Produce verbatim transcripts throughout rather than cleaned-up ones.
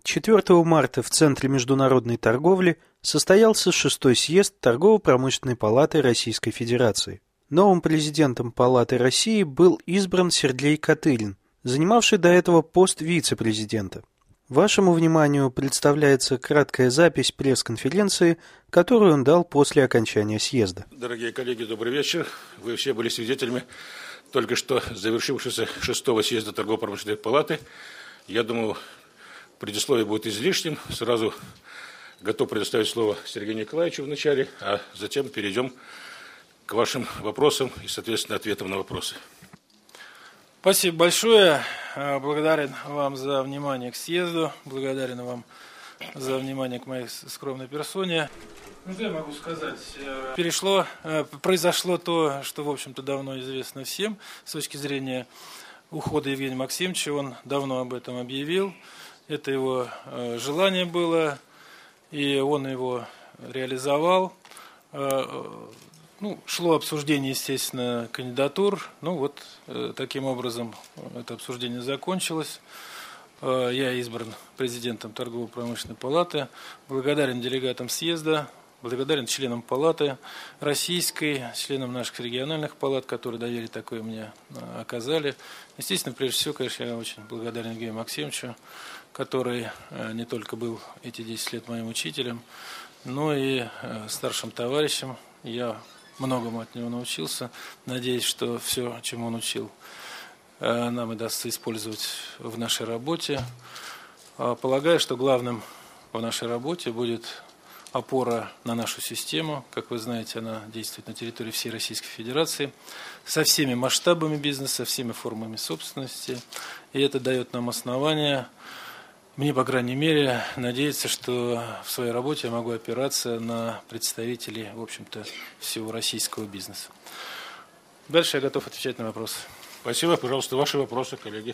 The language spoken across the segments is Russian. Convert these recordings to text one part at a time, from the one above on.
четвёртого марта в Центре международной торговли состоялся шестой съезд Торгово-промышленной палаты Российской Федерации. Новым президентом Палаты России был избран Сергей Катырин, занимавший до этого пост вице-президента. Вашему вниманию представляется краткая запись пресс-конференции, которую он дал после окончания съезда. Дорогие коллеги, добрый вечер. Вы все были свидетелями только что завершившегося шестого съезда Торгово-промышленной палаты. Я думаю, предисловие будет излишним. Сразу готов предоставить слово Сергею Николаевичу в начале, а затем перейдем к вашим вопросам и, соответственно, ответам на вопросы. Спасибо большое. Благодарен вам за внимание к съезду. Благодарен вам за внимание к моей скромной персоне. Ну, что я могу сказать? Перешло, произошло то, что, в общем-то, давно известно всем. С точки зрения ухода Евгения Максимовича, он давно об этом объявил. Это его желание было, и он его реализовал. Ну, шло обсуждение, естественно, кандидатур. Ну, вот э, таким образом это обсуждение закончилось. Э, я избран президентом Торгово-промышленной палаты. Благодарен делегатам съезда, благодарен членам палаты российской, членам наших региональных палат, которые доверие такое мне э, оказали. Естественно, прежде всего, конечно, я очень благодарен Евгению Максимовичу, который э, не только был эти десять лет моим учителем, но и э, старшим товарищем. Я многому от него научился. Надеюсь, что все, чему он учил, нам удастся использовать в нашей работе. Полагаю, что главным в нашей работе будет опора на нашу систему. Как вы знаете, она действует на территории всей Российской Федерации со всеми масштабами бизнеса, всеми формами собственности. И это дает нам основания, мне, по крайней мере, надеяться, что в своей работе я могу опираться на представителей, в общем-то, всего российского бизнеса. Дальше я готов отвечать на вопросы. Спасибо. Пожалуйста, ваши вопросы, коллеги.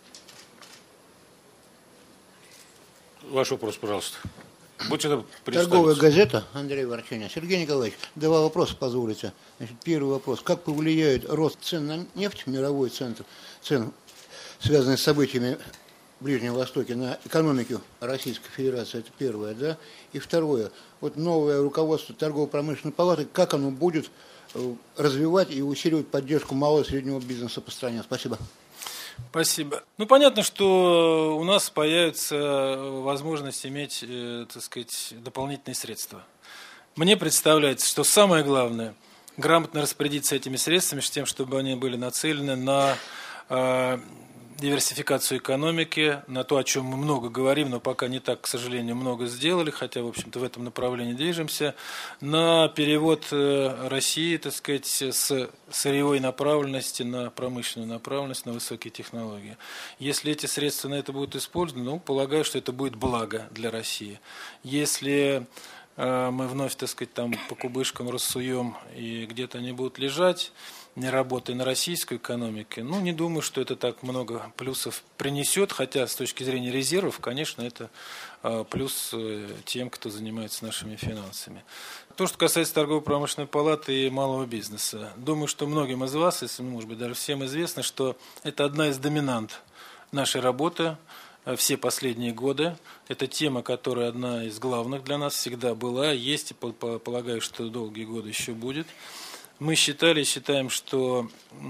Ваш вопрос, пожалуйста. Будьте Торговая газета, Андрей Ворчанин. Сергей Николаевич, два вопроса позволите. Значит, первый вопрос. Как повлияет рост цен на нефть, мировой центр, цен, связанный с событиями в Ближнем Востоке, на экономику Российской Федерации, это первое, да, и второе, вот новое руководство Торгово-промышленной палаты, как оно будет развивать и усиливать поддержку малого и среднего бизнеса по стране? Спасибо. Спасибо. Ну, понятно, что у нас появится возможность иметь, э, так сказать, дополнительные средства. Мне представляется, что самое главное – грамотно распорядиться этими средствами, с тем, чтобы они были нацелены на э, диверсификацию экономики, на то, о чем мы много говорим, но пока не так, к сожалению, много сделали, хотя, в общем-то, в этом направлении движемся, на перевод России, так сказать, с сырьевой направленности на промышленную направленность, на высокие технологии. Если эти средства на это будут использованы, ну, полагаю, что это будет благо для России. Если э, мы вновь, так сказать, там по кубышкам рассуем, и где-то они будут лежать, не работая на российской экономике, ну, не думаю, что это так много плюсов принесет, хотя с точки зрения резервов, конечно, это э, плюс э, тем, кто занимается нашими финансами. То, что касается торгово-промышленной палаты и малого бизнеса, думаю, что многим из вас, если, может быть, даже всем известно, что это одна из доминант нашей работы э, все последние годы. Это тема, которая одна из главных для нас всегда была, есть и, полагаю, что долгие годы еще будет. Мы считали и считаем, что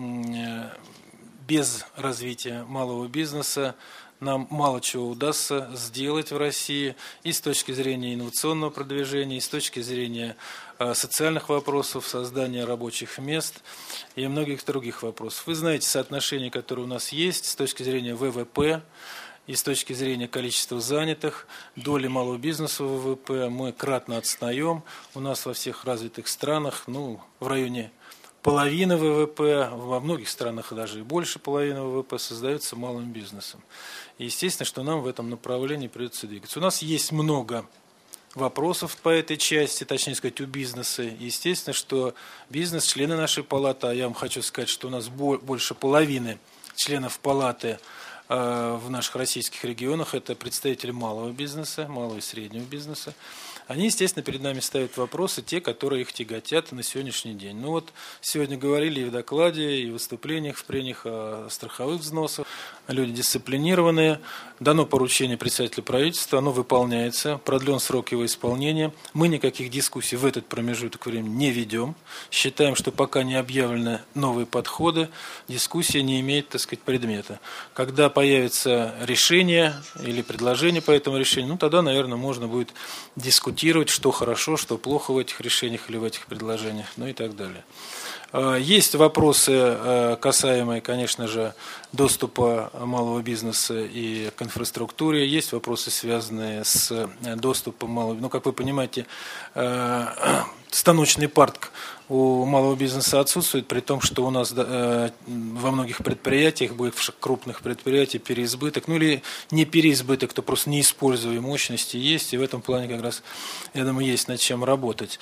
без развития малого бизнеса нам мало чего удастся сделать в России и с точки зрения инновационного продвижения, и с точки зрения социальных вопросов, создания рабочих мест и многих других вопросов. Вы знаете соотношение, которое у нас есть с точки зрения вэ вэ пэ, и с точки зрения количества занятых, доли малого бизнеса в вэ вэ пэ мы кратно отстаем. У нас во всех развитых странах, ну, в районе половины вэ вэ пэ, во многих странах даже и больше половины вэ вэ пэ создается малым бизнесом. И естественно, что нам в этом направлении придется двигаться. У нас есть много вопросов по этой части, точнее сказать, у бизнеса. Естественно, что бизнес, члены нашей палаты, а я вам хочу сказать, что у нас больше половины членов палаты в наших российских регионах, это представители малого бизнеса, малого и среднего бизнеса. Они, естественно, перед нами ставят вопросы, те, которые их тяготят на сегодняшний день. Ну вот, сегодня говорили и в докладе, и в выступлениях, в прениях о страховых взносах. люди дисциплинированные. Дано поручение председателю правительства, оно выполняется, продлен срок его исполнения. Мы никаких дискуссий в этот промежуток времени не ведем. Считаем, что пока не объявлены новые подходы, дискуссия не имеет, так сказать, предмета. Когда появится решение или предложение по этому решению, ну тогда, наверное, можно будет дискутировать, что хорошо, что плохо в этих решениях или в этих предложениях, ну и так далее. Есть вопросы, касаемые, конечно же, доступа малого бизнеса и к инфраструктуре. Есть вопросы, связанные с доступом малого. Ну, как вы понимаете, станочный парк у малого бизнеса отсутствует, при том, что у нас во многих предприятиях, бывших крупных предприятий, переизбыток, ну или не переизбыток, то просто неиспользуемые мощности есть, и в этом плане как раз, я думаю, есть над чем работать.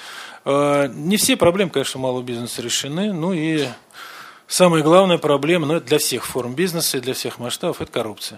Не все проблемы, конечно, малого бизнеса решены, ну и самая главная проблема, ну, это для всех форм бизнеса и для всех масштабов, это коррупция.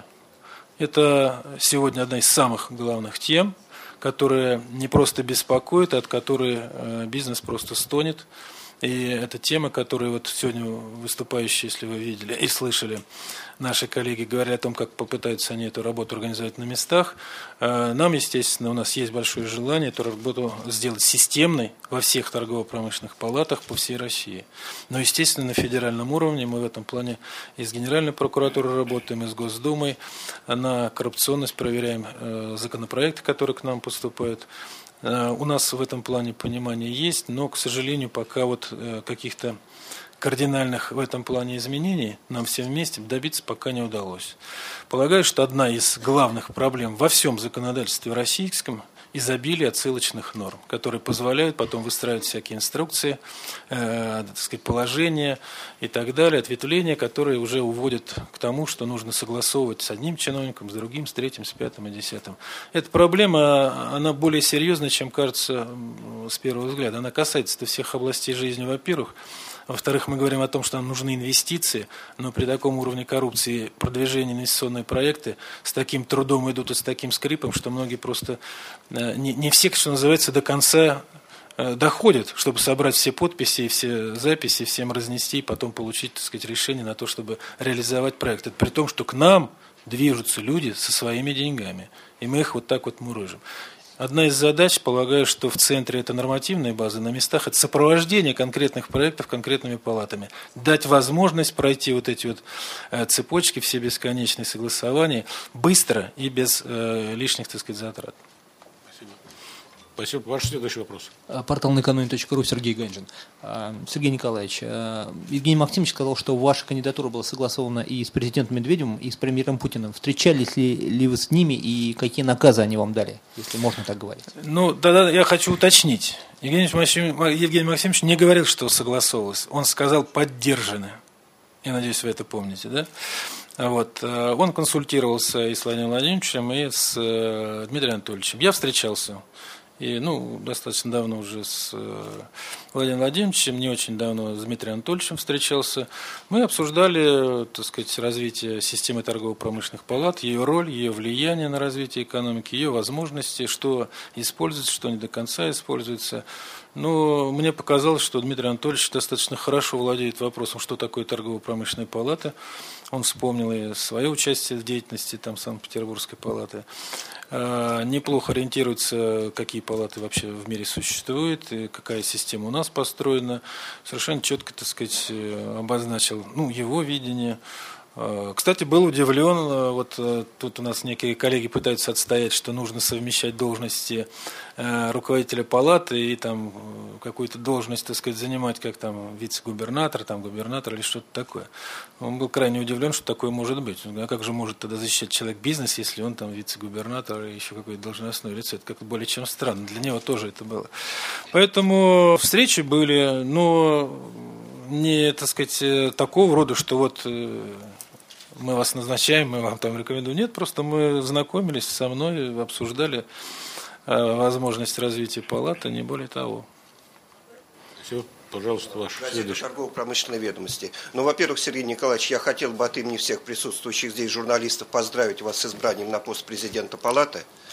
Это сегодня одна из самых главных тем, которые не просто беспокоят, а от которой бизнес просто стонет. И это тема, которую вот сегодня выступающие, если вы видели и слышали, наши коллеги говорят о том, как попытаются они эту работу организовать на местах. Нам, естественно, у нас есть большое желание эту работу сделать системной во всех торгово-промышленных палатах по всей России. Но, естественно, на федеральном уровне мы в этом плане и с Генеральной прокуратурой работаем, и с Госдумой. На коррупционность проверяем законопроекты, которые к нам поступают. У нас в этом плане понимание есть, но, к сожалению, пока вот каких-то кардинальных в этом плане изменений нам всем вместе добиться пока не удалось. Полагаю, что одна из главных проблем во всем законодательстве российском – изобилие отсылочных норм, которые позволяют потом выстраивать всякие инструкции, э, так сказать, положения и так далее, ответвления, которые уже уводят к тому, что нужно согласовывать с одним чиновником, с другим, с третьим, с пятым и десятым. Эта проблема, она более серьезная, чем кажется с первого взгляда. Она касается всех областей жизни, во-первых. Во-вторых, мы говорим о том, что нам нужны инвестиции, но при таком уровне коррупции продвижение инвестиционные проекты с таким трудом идут и с таким скрипом, что многие просто не, не все, что называется, до конца доходят, чтобы собрать все подписи и все записи, всем разнести и потом получить, так сказать, решение на то, чтобы реализовать проект. Это при том, что к нам движутся люди со своими деньгами, и мы их вот так вот мурыжим. Одна из задач, полагаю, что в центре это нормативная база, на местах это сопровождение конкретных проектов конкретными палатами. Дать возможность пройти вот эти вот цепочки, все бесконечные согласования быстро и без э, лишних, так сказать, затрат. Спасибо. Ваш следующий вопрос. Портал на экономи точка ру, Сергей Ганжин. Сергей Николаевич, Евгений Максимович сказал, что ваша кандидатура была согласована и с президентом Медведевым, и с премьером Путиным. Встречались ли, ли вы с ними и какие наказы они вам дали, если можно так говорить? Ну, тогда я хочу уточнить. Евгений Максимович, Евгений Максимович не говорил, что согласовывалось. Он сказал «поддержаны». Я надеюсь, вы это помните, да? Вот. Он консультировался и с Владимиром Владимировичем, и с Дмитрием Анатольевичем. Я встречался. И, ну, достаточно давно уже с Владимиром Владимировичем, не очень давно с Дмитрием Анатольевичем встречался. Мы обсуждали, так сказать, развитие системы торгово-промышленных палат, ее роль, ее влияние на развитие экономики, ее возможности, что используется, что не до конца используется. Но мне показалось, что Дмитрий Анатольевич достаточно хорошо владеет вопросом, что такое торгово-промышленная палата. Он вспомнил и свое участие в деятельности там, Санкт-Петербургской палаты. Неплохо ориентируется, какие палаты вообще в мире существуют, и какая система у нас построена. Совершенно четко, так сказать, обозначил ну, его видение. Кстати, был удивлен, вот тут у нас некие коллеги пытаются отстоять, что нужно совмещать должности руководителя палаты и там какую-то должность, так сказать, занимать, как там вице-губернатор, там губернатор или что-то такое. Он был крайне удивлен, что такое может быть. А как же может тогда защищать человек бизнес, если он там вице-губернатор или еще какое-то должностное лицо? Это как-то более чем странно. Для него тоже это было. Поэтому встречи были, но не, так сказать, такого рода, что вот мы вас назначаем, мы вам там рекомендуем. Нет, просто мы знакомились со мной, обсуждали возможность развития палаты, не более того. Все, пожалуйста, ваш следующий. Торгово-промышленной ведомости. Ну, во-первых, Сергей Николаевич, я хотел бы от имени всех присутствующих здесь журналистов поздравить вас с избранием на пост президента палаты.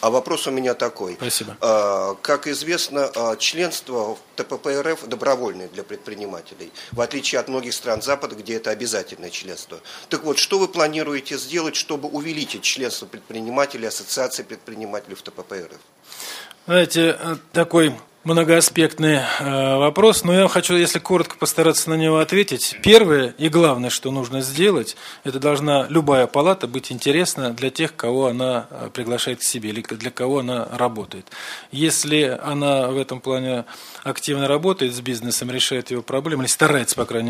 А вопрос у меня такой. Спасибо. Как известно, членство в ТПП-РФ добровольное для предпринимателей, в отличие от многих стран Запада, где это обязательное членство. Так вот, что вы планируете сделать, чтобы увеличить членство предпринимателей, ассоциации предпринимателей в ТПП-РФ? Знаете, такой многоаспектный э, вопрос, но я хочу, если коротко постараться на него ответить. Первое и главное, что нужно сделать, это должна любая палата быть интересна для тех, кого она приглашает к себе или для кого она работает. Если она в этом плане активно работает с бизнесом, решает его проблемы, или старается, по крайней мере,